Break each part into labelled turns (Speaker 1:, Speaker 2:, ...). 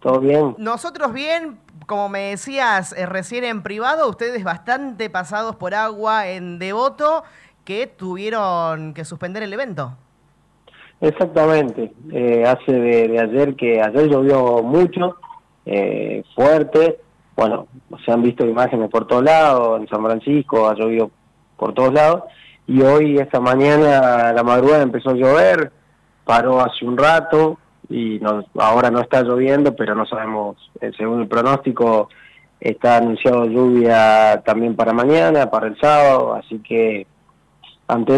Speaker 1: ¿Todo bien?
Speaker 2: Nosotros bien, como me decías recién en privado, ustedes bastante pasados por agua en Devoto, que tuvieron que suspender el evento.
Speaker 1: Exactamente. Hace de ayer, que ayer llovió mucho, fuerte. Bueno, se han visto imágenes por todos lados, en San Francisco ha llovido por todos lados. Y hoy, esta mañana, a la madrugada empezó a llover, paró hace un rato y ahora no está lloviendo, pero no sabemos, según el pronóstico, está anunciado lluvia también para mañana, para el sábado, así que ante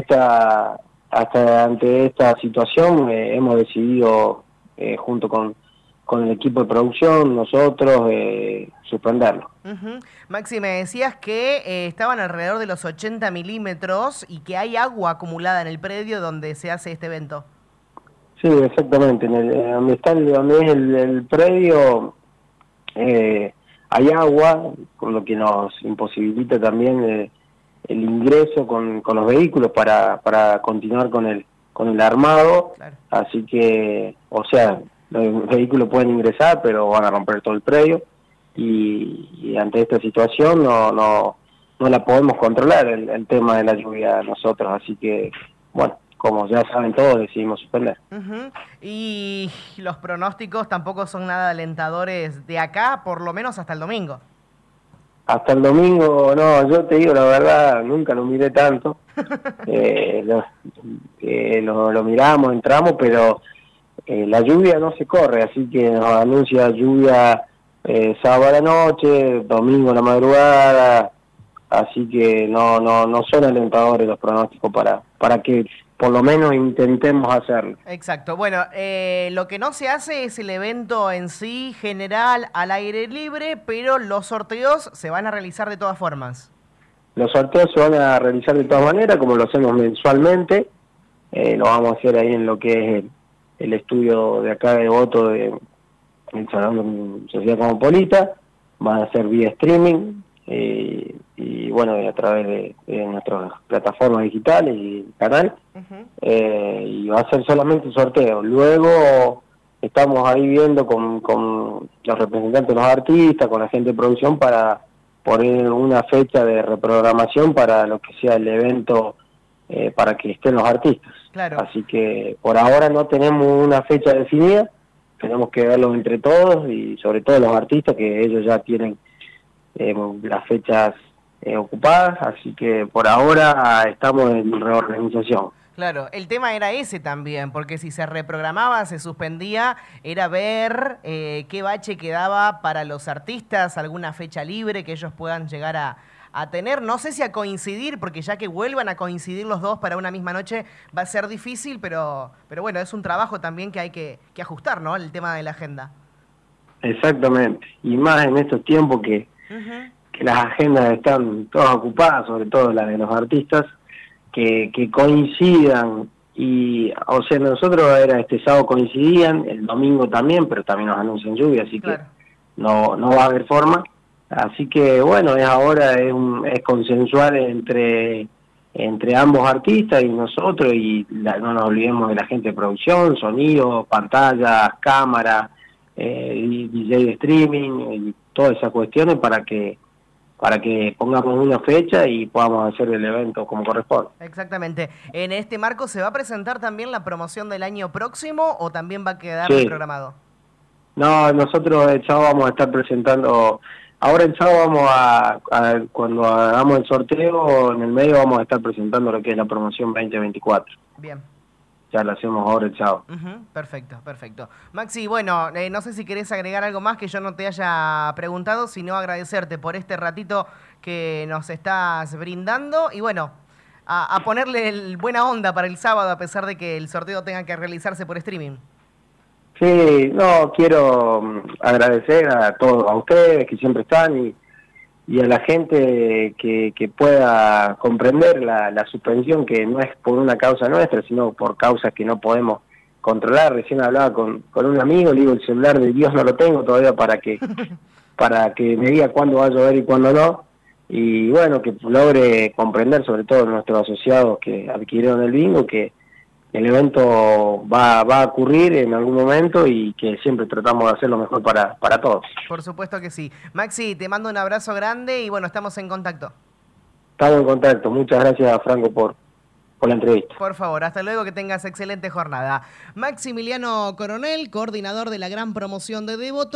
Speaker 1: esta situación hemos decidido, junto con el equipo de producción, nosotros, suspenderlo.
Speaker 2: Maxi, me decías que estaban alrededor de los 80 milímetros y que hay agua acumulada en el predio donde se hace este evento.
Speaker 1: Sí, exactamente. Donde es el predio, hay agua, con lo que nos imposibilita también el ingreso con los vehículos para continuar con el armado. Claro. Así que, o sea, los vehículos pueden ingresar, pero van a romper todo el predio. Y ante esta situación no la podemos controlar, el tema de la lluvia nosotros. Así que, bueno, como ya saben todos, decidimos suspender.
Speaker 2: Y los pronósticos tampoco son nada alentadores de acá, por lo menos hasta el domingo.
Speaker 1: Hasta el domingo, no, yo te digo la verdad, nunca lo miré tanto. Lo miramos, entramos, pero la lluvia no se corre, así que nos anuncia lluvia sábado a la noche, domingo a la madrugada, así que no son alentadores los pronósticos para que por lo menos intentemos hacerlo.
Speaker 2: Exacto. Bueno, lo que no se hace es el evento en sí general al aire libre, pero los sorteos se van a realizar de todas formas.
Speaker 1: Los sorteos se van a realizar de todas maneras, como lo hacemos mensualmente. Lo vamos a hacer ahí en lo que es el estudio de acá de Devoto, del Salón de Sociedad Cosmopolita. Van a ser vía streaming y bueno, a través de nuestras plataformas digitales y el canal. Y va a ser solamente sorteo. Luego estamos ahí viendo con los representantes de los artistas, con la gente de producción, para poner una fecha de reprogramación para lo que sea el evento, para que estén los artistas.
Speaker 2: Claro.
Speaker 1: Así que por ahora no tenemos una fecha definida, tenemos que verlo entre todos y sobre todo los artistas, que ellos ya tienen las fechas ocupadas, así que por ahora estamos en reorganización.
Speaker 2: Claro, el tema era ese también, porque si se reprogramaba, se suspendía, era ver qué bache quedaba para los artistas, alguna fecha libre que ellos puedan llegar a tener. No sé si a coincidir, porque ya que vuelvan a coincidir los dos para una misma noche va a ser difícil, pero bueno, es un trabajo también que hay que ajustar, ¿no? El tema de la agenda.
Speaker 1: Exactamente, y más en estos tiempos que las agendas están todas ocupadas, sobre todo las de los artistas, que coincidan, y o sea, nosotros era este sábado coincidían, el domingo también, pero también nos anuncian lluvia, así claro, que no va a haber forma. Así que bueno, ahora es consensual entre ambos artistas y nosotros, y no nos olvidemos de la gente de producción, sonido, pantallas, cámara, DJ de streaming, y todas esas cuestiones para que pongamos una fecha y podamos hacer el evento como corresponde.
Speaker 2: Exactamente. ¿En este marco se va a presentar también la promoción del año próximo o también va a quedar reprogramado?
Speaker 1: No, nosotros el sábado vamos a estar presentando, ahora el sábado vamos cuando hagamos el sorteo, en el medio vamos a estar presentando lo que es la promoción 2024.
Speaker 2: Bien.
Speaker 1: Ya lo hacemos ahora el sábado.
Speaker 2: Perfecto, perfecto. Maxi, bueno, no sé si querés agregar algo más que yo no te haya preguntado, sino agradecerte por este ratito que nos estás brindando y bueno, a ponerle buena onda para el sábado a pesar de que el sorteo tenga que realizarse por streaming.
Speaker 1: Sí, no, quiero agradecer a todos, a ustedes que siempre están y a la gente que pueda comprender la suspensión, que no es por una causa nuestra, sino por causas que no podemos controlar. Recién hablaba con un amigo, le digo, el celular de Dios no lo tengo todavía para que me diga cuándo va a llover y cuándo no, y bueno, que logre comprender, sobre todo nuestros asociados que adquirieron el bingo, que el evento va a ocurrir en algún momento y que siempre tratamos de hacer lo mejor para todos.
Speaker 2: Por supuesto que sí. Maxi, te mando un abrazo grande y bueno, estamos en contacto.
Speaker 1: Estamos en contacto. Muchas gracias, Franco, por la entrevista.
Speaker 2: Por favor, hasta luego, que tengas excelente jornada. Maximiliano Coronel, coordinador de la gran promoción de Devoto.